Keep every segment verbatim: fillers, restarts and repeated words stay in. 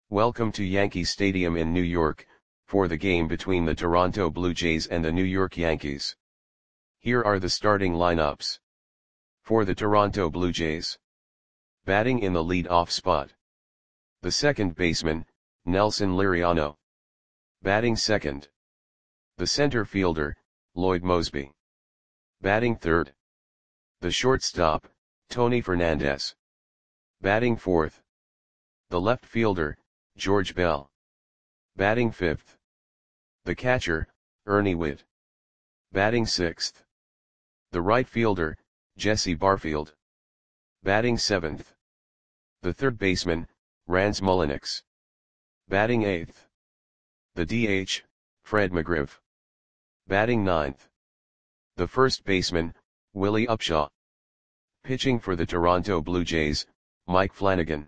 Welcome to Yankee Stadium in New York, for the game between the Toronto Blue Jays and the New York Yankees. Here are the starting lineups. For the Toronto Blue Jays. Batting in the lead-off spot. The second baseman, Nelson Liriano. Batting second. The center fielder, Lloyd Moseby. Batting third. The shortstop, Tony Fernandez. Batting fourth. The left fielder, George Bell. Batting fifth. The catcher, Ernie Whitt. Batting sixth. The right fielder, Jesse Barfield. Batting seventh. The third baseman, Rans Mulliniks. Batting eighth. The D H, Fred McGriff. Batting ninth. The first baseman, Willie Upshaw. Pitching for the Toronto Blue Jays, Mike Flanagan.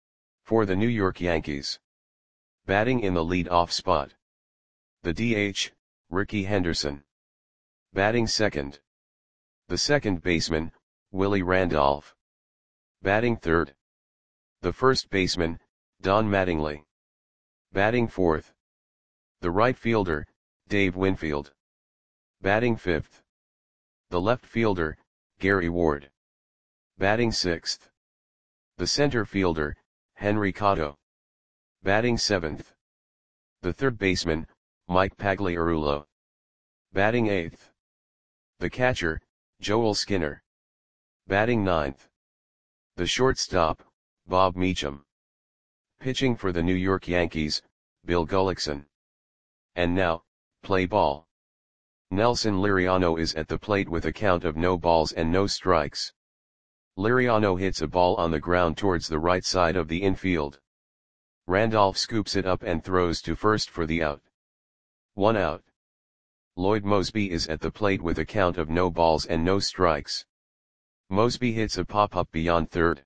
For the New York Yankees. Batting in the lead-off spot. The D H, Rickey Henderson. Batting second. The second baseman, Willie Randolph. Batting third. The first baseman, Don Mattingly. Batting fourth. The right fielder, Dave Winfield. Batting fifth. The left fielder, Gary Ward. Batting sixth. The center fielder, Henry Cotto. Batting seventh. The third baseman, Mike Pagliarulo. Batting eighth. The catcher, Joel Skinner. Batting ninth. The shortstop, Bob Meacham. Pitching for the New York Yankees, Bill Gullickson. And now, play ball. Nelson Liriano is at the plate with a count of no balls and no strikes. Liriano hits a ball on the ground towards the right side of the infield. Randolph scoops it up and throws to first for the out. One out. Lloyd Moseby is at the plate with a count of no balls and no strikes. Moseby hits a pop-up beyond third.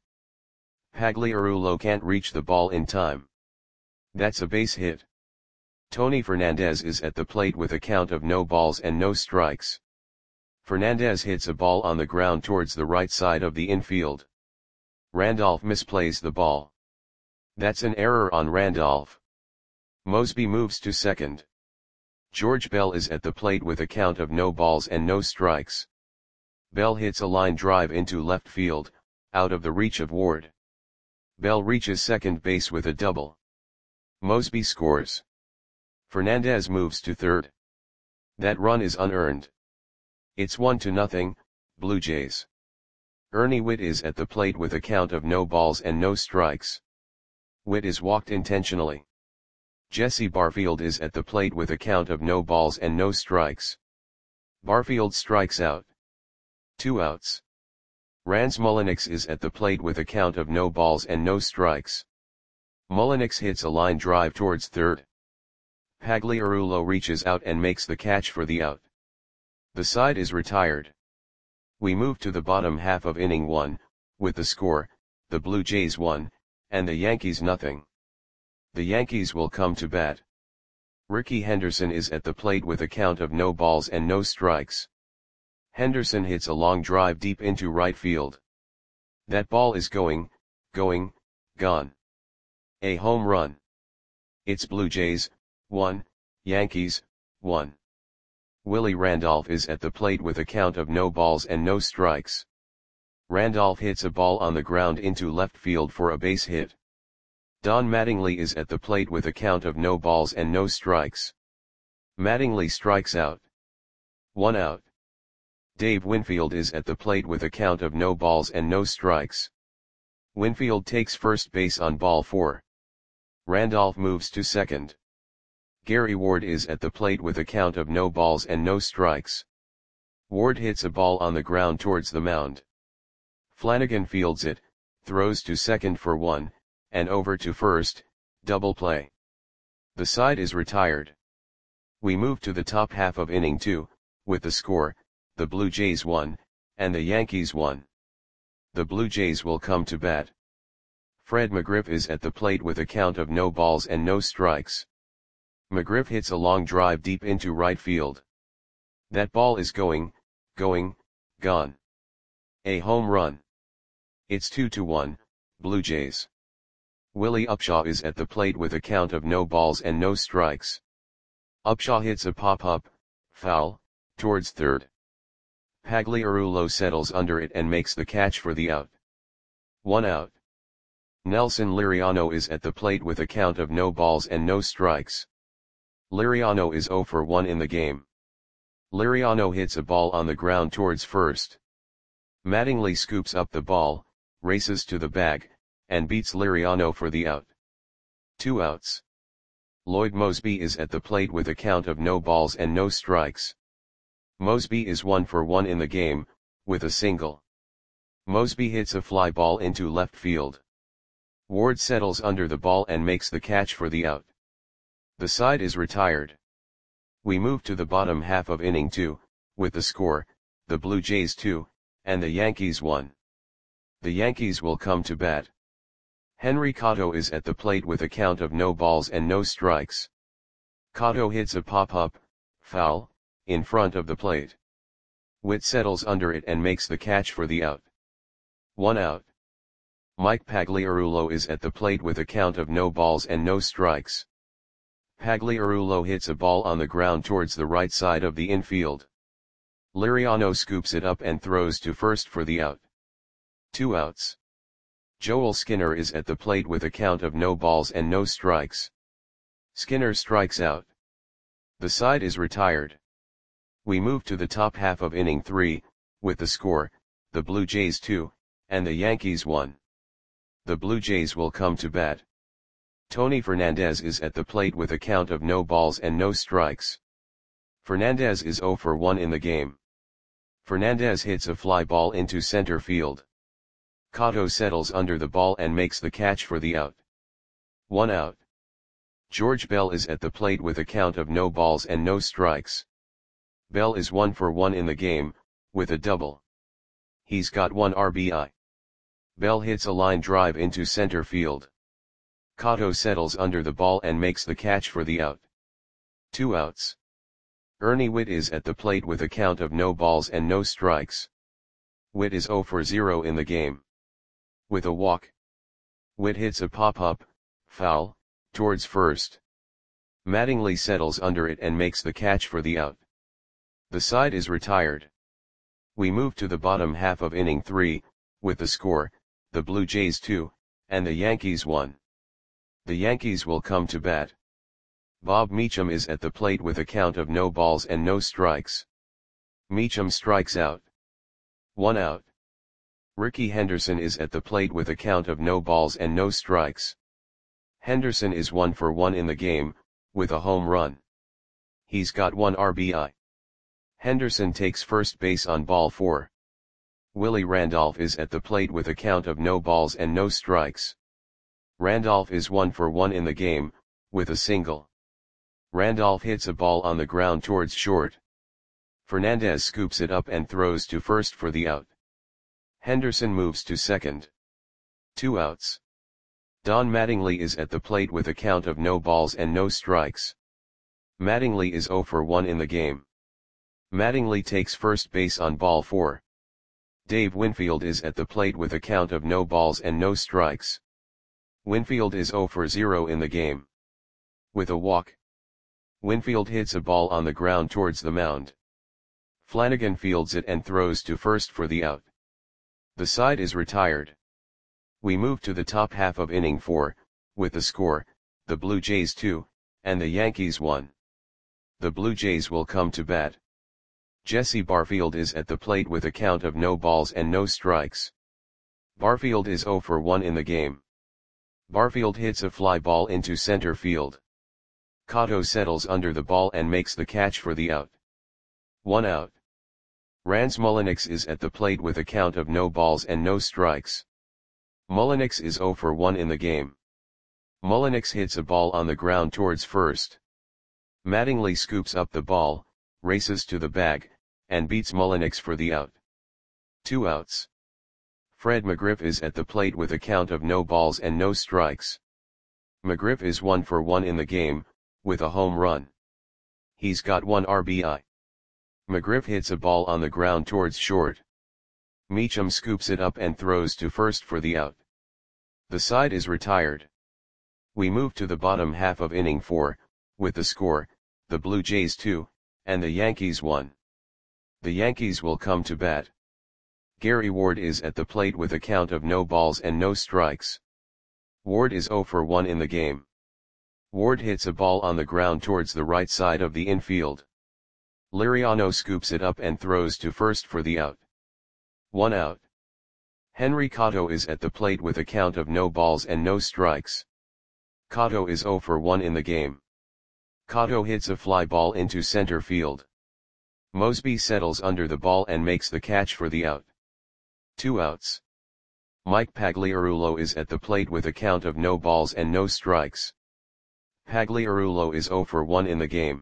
Pagliarulo can't reach the ball in time. That's a base hit. Tony Fernandez is at the plate with a count of no balls and no strikes. Fernandez hits a ball on the ground towards the right side of the infield. Randolph misplays the ball. That's an error on Randolph. Moseby moves to second. George Bell is at the plate with a count of no balls and no strikes. Bell hits a line drive into left field, out of the reach of Ward. Bell reaches second base with a double. Moseby scores. Fernandez moves to third. That run is unearned. It's one to nothing, Blue Jays. Ernie Whitt is at the plate with a count of no balls and no strikes. Whitt is walked intentionally. Jesse Barfield is at the plate with a count of no balls and no strikes. Barfield strikes out. Two outs. Rans Mulliniks is at the plate with a count of no balls and no strikes. Mulliniks hits a line drive towards third. Pagliarulo reaches out and makes the catch for the out. The side is retired. We move to the bottom half of inning one, with the score, the Blue Jays one, and the Yankees nothing. The Yankees will come to bat. Rickey Henderson is at the plate with a count of no balls and no strikes. Henderson hits a long drive deep into right field. That ball is going, going, gone. A home run. It's Blue Jays, one, Yankees, one. Willie Randolph is at the plate with a count of no balls and no strikes. Randolph hits a ball on the ground into left field for a base hit. Don Mattingly is at the plate with a count of no balls and no strikes. Mattingly strikes out. One out. Dave Winfield is at the plate with a count of no balls and no strikes. Winfield takes first base on ball four. Randolph moves to second. Gary Ward is at the plate with a count of no balls and no strikes. Ward hits a ball on the ground towards the mound. Flanagan fields it, throws to second for one, and over to first, double play. The side is retired. We move to the top half of inning two, with the score, the Blue Jays one, and the Yankees one. The Blue Jays will come to bat. Fred McGriff is at the plate with a count of no balls and no strikes. McGriff hits a long drive deep into right field. That ball is going, going, gone. A home run. It's two to one, Blue Jays. Willie Upshaw is at the plate with a count of no balls and no strikes. Upshaw hits a pop-up, foul, towards third. Pagliarulo settles under it and makes the catch for the out. One out. Nelson Liriano is at the plate with a count of no balls and no strikes. Liriano is zero for one in the game. Liriano hits a ball on the ground towards first. Mattingly scoops up the ball, races to the bag, and beats Liriano for the out. Two outs. Lloyd Moseby is at the plate with a count of no balls and no strikes. Moseby is one for one in the game, with a single. Moseby hits a fly ball into left field. Ward settles under the ball and makes the catch for the out. The side is retired. We move to the bottom half of inning two, with the score, the Blue Jays two, and the Yankees one. The Yankees will come to bat. Henry Cotto is at the plate with a count of no balls and no strikes. Cotto hits a pop-up, foul, in front of the plate. Witt settles under it and makes the catch for the out. One out. Mike Pagliarulo is at the plate with a count of no balls and no strikes. Pagliarulo hits a ball on the ground towards the right side of the infield. Liriano scoops it up and throws to first for the out. Two outs. Joel Skinner is at the plate with a count of no balls and no strikes. Skinner strikes out. The side is retired. We move to the top half of inning three, with the score, the Blue Jays two, and the Yankees one. The Blue Jays will come to bat. Tony Fernandez is at the plate with a count of no balls and no strikes. Fernandez is zero for one in the game. Fernandez hits a fly ball into center field. Cotto settles under the ball and makes the catch for the out. One out. George Bell is at the plate with a count of no balls and no strikes. Bell is one for one in the game, with a double. He's got one R B I. Bell hits a line drive into center field. Cotto settles under the ball and makes the catch for the out. Two outs. Ernie Witt is at the plate with a count of no balls and no strikes. Witt is zero for zero in the game. With a walk. Witt hits a pop-up, foul, towards first. Mattingly settles under it and makes the catch for the out. The side is retired. We move to the bottom half of inning three, with the score, the Blue Jays two, and the Yankees one. The Yankees will come to bat. Bob Meacham is at the plate with a count of no balls and no strikes. Meacham strikes out. One out. Ricky Henderson is at the plate with a count of no balls and no strikes. Henderson is one for one in the game, with a home run. He's got one R B I. Henderson takes first base on ball four. Willie Randolph is at the plate with a count of no balls and no strikes. Randolph is one for one in the game, with a single. Randolph hits a ball on the ground towards short. Fernandez scoops it up and throws to first for the out. Henderson moves to second. Two outs. Don Mattingly is at the plate with a count of no balls and no strikes. Mattingly is zero for one in the game. Mattingly takes first base on ball four. Dave Winfield is at the plate with a count of no balls and no strikes. Winfield is zero for zero in the game. With a walk. Winfield hits a ball on the ground towards the mound. Flanagan fields it and throws to first for the out. The side is retired. We move to the top half of inning four, with the score, the Blue Jays two, and the Yankees one. The Blue Jays will come to bat. Jesse Barfield is at the plate with a count of no balls and no strikes. Barfield is zero for one in the game. Barfield hits a fly ball into center field. Cotto settles under the ball and makes the catch for the out. One out. Rance Mulliniks is at the plate with a count of no balls and no strikes. Mulliniks is zero for one in the game. Mulliniks hits a ball on the ground towards first. Mattingly scoops up the ball, races to the bag, and beats Mulliniks for the out. Two outs. Fred McGriff is at the plate with a count of no balls and no strikes. McGriff is one for one in the game, with a home run. He's got one R B I. McGriff hits a ball on the ground towards short. Meacham scoops it up and throws to first for the out. The side is retired. We move to the bottom half of inning four, with the score, the Blue Jays two, and the Yankees one. The Yankees will come to bat. Gary Ward is at the plate with a count of no balls and no strikes. Ward is zero for one in the game. Ward hits a ball on the ground towards the right side of the infield. Liriano scoops it up and throws to first for the out. One out. Henry Cotto is at the plate with a count of no balls and no strikes. Cotto is zero for one in the game. Cotto hits a fly ball into center field. Mosby settles under the ball and makes the catch for the out. Two outs. Mike Pagliarulo is at the plate with a count of no balls and no strikes. Pagliarulo is zero for one in the game.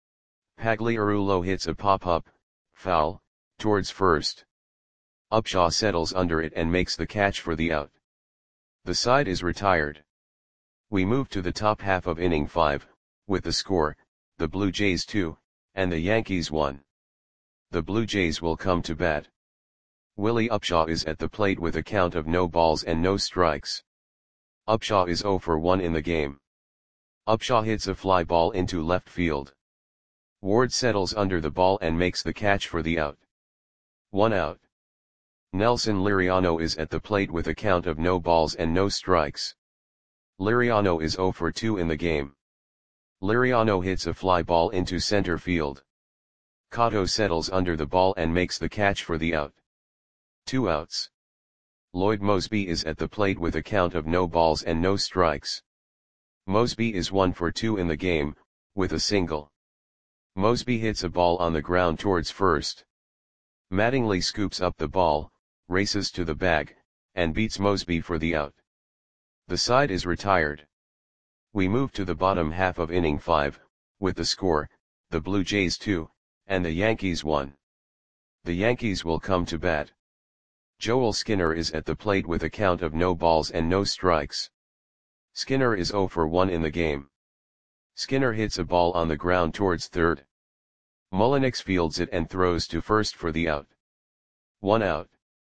Pagliarulo hits a pop-up, foul, towards first. Upshaw settles under it and makes the catch for the out. The side is retired. We move to the top half of inning five, with the score, the Blue Jays two, and the Yankees one. The Blue Jays will come to bat. Willie Upshaw is at the plate with a count of no balls and no strikes. Upshaw is zero for one in the game. Upshaw hits a fly ball into left field. Ward settles under the ball and makes the catch for the out. One out. Nelson Liriano is at the plate with a count of no balls and no strikes. Liriano is zero for two in the game. Liriano hits a fly ball into center field. Cotto settles under the ball and makes the catch for the out. Two outs. Lloyd Mosby is at the plate with a count of no balls and no strikes. Mosby is one for two in the game, with a single. Mosby hits a ball on the ground towards first. Mattingly scoops up the ball, races to the bag, and beats Mosby for the out. The side is retired. We move to the bottom half of inning five, with the score, the Blue Jays two, and the Yankees one. The Yankees will come to bat. Joel Skinner is at the plate with a count of no balls and no strikes. Skinner is zero for one in the game. Skinner hits a ball on the ground towards third. Mullenix fields it and throws to first for the out. One out.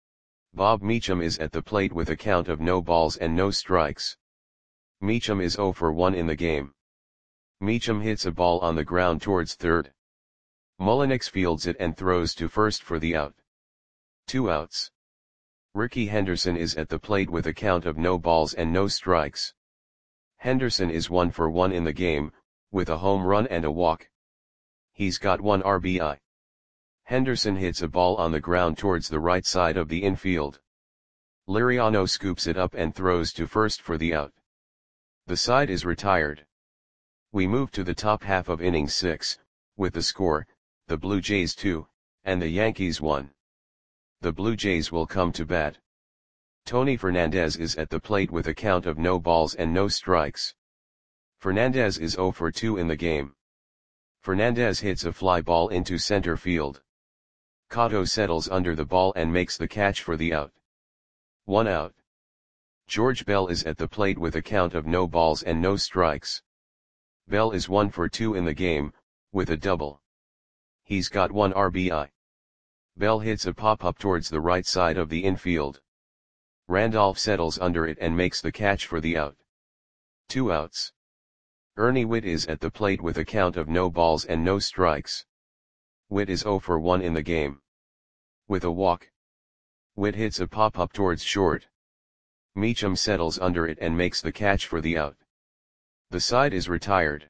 Bob Meacham is at the plate with a count of no balls and no strikes. Meacham is zero for one in the game. Meacham hits a ball on the ground towards third. Mullenix fields it and throws to first for the out. Two outs. Ricky Henderson is at the plate with a count of no balls and no strikes. Henderson is one for one in the game, with a home run and a walk. He's got one R B I. Henderson hits a ball on the ground towards the right side of the infield. Liriano scoops it up and throws to first for the out. The side is retired. We move to the top half of inning six, with the score, the Blue Jays two, and the Yankees one. The Blue Jays will come to bat. Tony Fernandez is at the plate with a count of no balls and no strikes. Fernandez is zero for two in the game. Fernandez hits a fly ball into center field. Cotto settles under the ball and makes the catch for the out. One out. George Bell is at the plate with a count of no balls and no strikes. Bell is one for two in the game, with a double. He's got one R B I. Bell hits a pop-up towards the right side of the infield. Randolph settles under it and makes the catch for the out. Two outs. Ernie Whitt is at the plate with a count of no balls and no strikes. Whitt is zero for one in the game. With a walk. Whitt hits a pop-up towards short. Meacham settles under it and makes the catch for the out. The side is retired.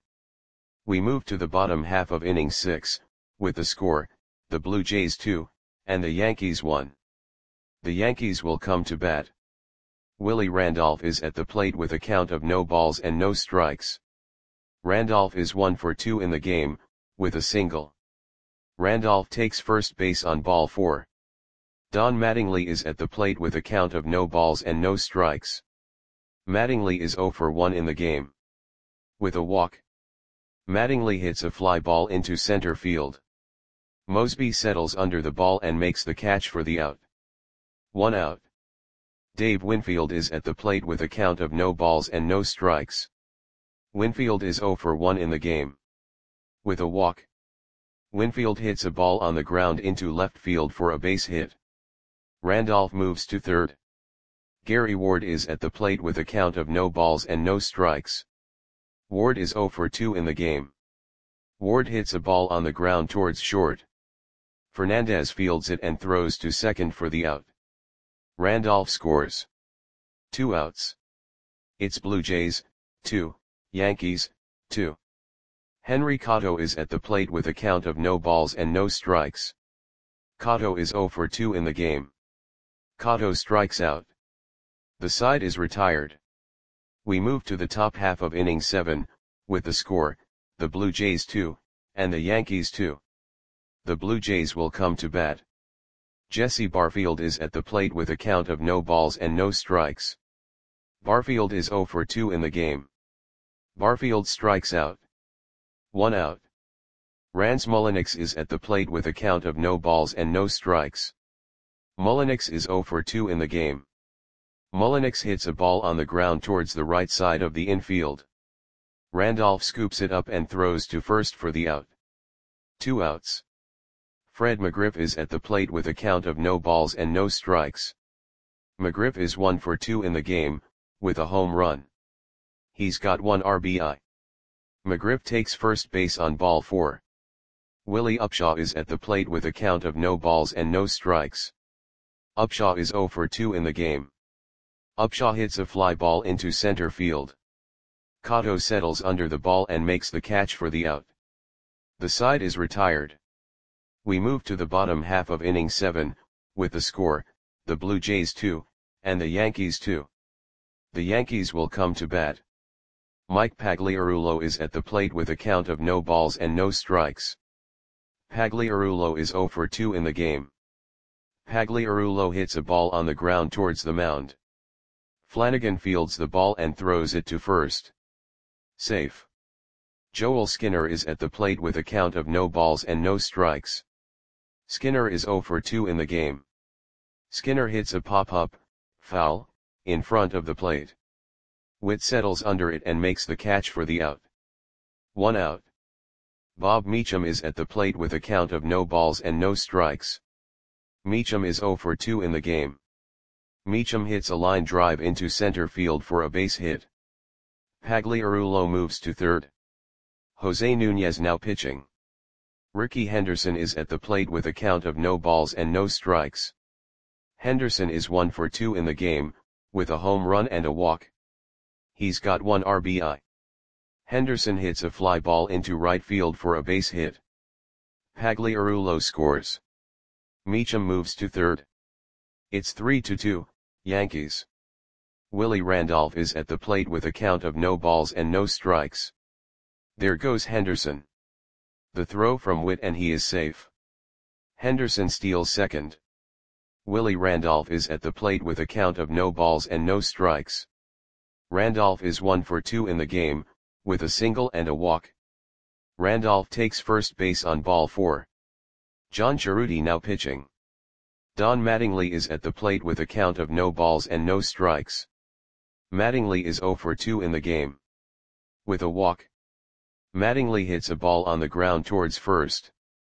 We move to the bottom half of inning six, with the score, the Blue Jays two, and the Yankees one. The Yankees will come to bat. Willie Randolph is at the plate with a count of no balls and no strikes. Randolph is one for two in the game, with a single. Randolph takes first base on ball four. Don Mattingly is at the plate with a count of no balls and no strikes. Mattingly is zero for one in the game. With a walk. Mattingly hits a fly ball into center field. Mosby settles under the ball and makes the catch for the out. One out. Dave Winfield is at the plate with a count of no balls and no strikes. Winfield is zero for one in the game. With a walk. Winfield hits a ball on the ground into left field for a base hit. Randolph moves to third. Gary Ward is at the plate with a count of no balls and no strikes. Ward is zero for two in the game. Ward hits a ball on the ground towards short. Fernandez fields it and throws to second for the out. Randolph scores. Two outs. It's Blue Jays, two, Yankees, two. Henry Cotto is at the plate with a count of no balls and no strikes. Cotto is zero for two in the game. Cotto strikes out. The side is retired. We move to the top half of inning seven, with the score, the Blue Jays two, and the Yankees two. The Blue Jays will come to bat. Jesse Barfield is at the plate with a count of no balls and no strikes. Barfield is zero for two in the game. Barfield strikes out. One out. Rans Mulliniks is at the plate with a count of no balls and no strikes. Mulliniks is zero for two in the game. Mulliniks hits a ball on the ground towards the right side of the infield. Randolph scoops it up and throws to first for the out. Two outs. Fred McGriff is at the plate with a count of no balls and no strikes. McGriff is one for two in the game, with a home run. He's got one R B I. McGriff takes first base on ball four. Willie Upshaw is at the plate with a count of no balls and no strikes. Upshaw is zero for two in the game. Upshaw hits a fly ball into center field. Cotto settles under the ball and makes the catch for the out. The side is retired. We move to the bottom half of inning seven, with the score, the Blue Jays two, and the Yankees two. The Yankees will come to bat. Mike Pagliarulo is at the plate with a count of no balls and no strikes. Pagliarulo is zero for two in the game. Pagliarulo hits a ball on the ground towards the mound. Flanagan fields the ball and throws it to first. Safe. Joel Skinner is at the plate with a count of no balls and no strikes. Skinner is zero for two in the game. Skinner hits a pop-up, foul, in front of the plate. Witt settles under it and makes the catch for the out. One out. Bob Meacham is at the plate with a count of no balls and no strikes. Meacham is zero for two in the game. Meacham hits a line drive into center field for a base hit. Pagliarulo moves to third. Jose Nunez now pitching. Ricky Henderson is at the plate with a count of no balls and no strikes. Henderson is one for two in the game, with a home run and a walk. He's got one R B I. Henderson hits a fly ball into right field for a base hit. Pagliarulo scores. Meacham moves to third. It's three to two, Yankees. Willie Randolph is at the plate with a count of no balls and no strikes. There goes Henderson. The throw from Witt and he is safe. Henderson steals second. Willie Randolph is at the plate with a count of no balls and no strikes. Randolph is one for two in the game, with a single and a walk. Randolph takes first base on ball four. John Cerruti now pitching. Don Mattingly is at the plate with a count of no balls and no strikes. Mattingly is zero for two in the game. With a walk. Mattingly hits a ball on the ground towards first.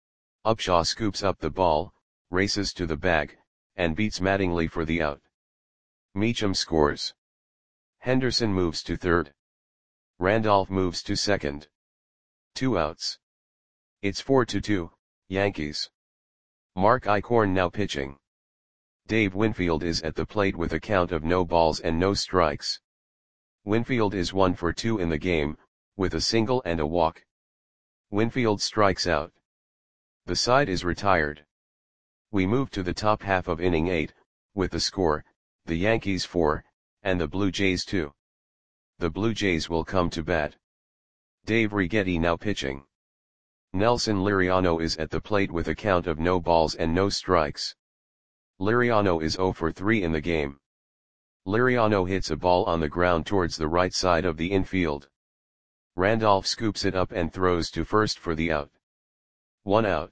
Upshaw scoops up the ball, races to the bag, and beats Mattingly for the out. Meacham scores. Henderson moves to third. Randolph moves to second. Two outs. It's four to two, Yankees. Mark Eichhorn now pitching. Dave Winfield is at the plate with a count of no balls and no strikes. Winfield is one for two in the game, with a single and a walk. Winfield strikes out. The side is retired. We move to the top half of inning eight, with the score, the Yankees four, and the Blue Jays two. The Blue Jays will come to bat. Dave Righetti now pitching. Nelson Liriano is at the plate with a count of no balls and no strikes. Liriano is zero for three in the game. Liriano hits a ball on the ground towards the right side of the infield. Randolph scoops it up and throws to first for the out. One out.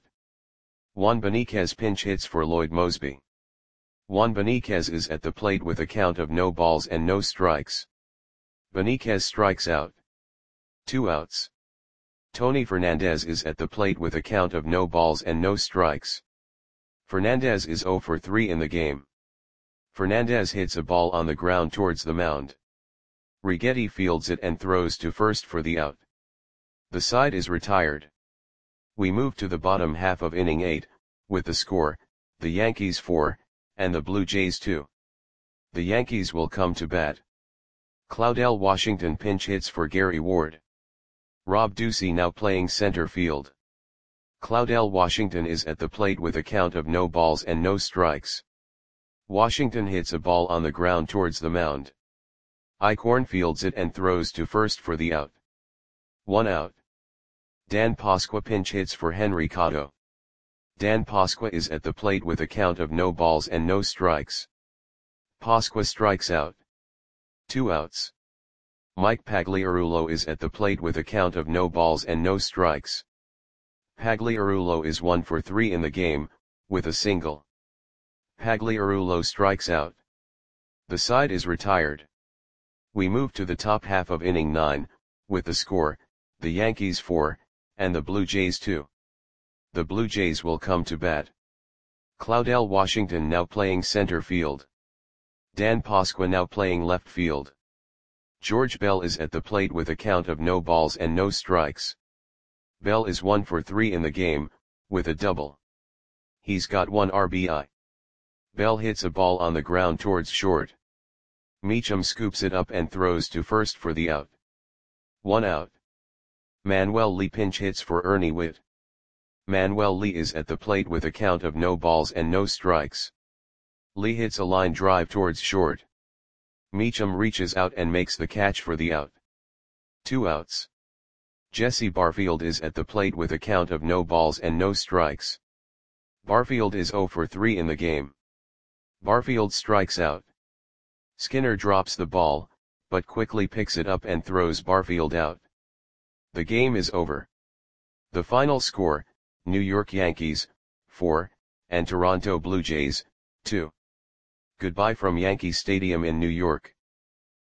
Juan Beniquez pinch hits for Lloyd Moseby. Juan Beniquez is at the plate with a count of no balls and no strikes. Beniquez strikes out. Two outs. Tony Fernandez is at the plate with a count of no balls and no strikes. Fernandez is zero for three in the game. Fernandez hits a ball on the ground towards the mound. Righetti fields it and throws to first for the out. The side is retired. We move to the bottom half of inning eight, with the score, the Yankees four, and the Blue Jays two. The Yankees will come to bat. Claudell Washington pinch hits for Gary Ward. Rob Ducey now playing center field. Claudell Washington is at the plate with a count of no balls and no strikes. Washington hits a ball on the ground towards the mound. Eichhorn fields it and throws to first for the out. One out. Dan Pasqua pinch hits for Henry Cotto. Dan Pasqua is at the plate with a count of no balls and no strikes. Pasqua strikes out. Two outs. Mike Pagliarulo is at the plate with a count of no balls and no strikes. Pagliarulo is one for three in the game, with a single. Pagliarulo strikes out. The side is retired. We move to the top half of inning nine, with the score, the Yankees four, and the Blue Jays two. The Blue Jays will come to bat. Claudell Washington now playing center field. Dan Pasqua now playing left field. George Bell is at the plate with a count of no balls and no strikes. Bell is one for three in the game, with a double. He's got one R B I. Bell hits a ball on the ground towards short. Meacham scoops it up and throws to first for the out. One out. Manuel Lee pinch hits for Ernie Whitt. Manuel Lee is at the plate with a count of no balls and no strikes. Lee hits a line drive towards short. Meacham reaches out and makes the catch for the out. Two outs. Jesse Barfield is at the plate with a count of no balls and no strikes. Barfield is zero for three in the game. Barfield strikes out. Skinner drops the ball, but quickly picks it up and throws Barfield out. The game is over. The final score, New York Yankees, four, and Toronto Blue Jays, two. Goodbye from Yankee Stadium in New York.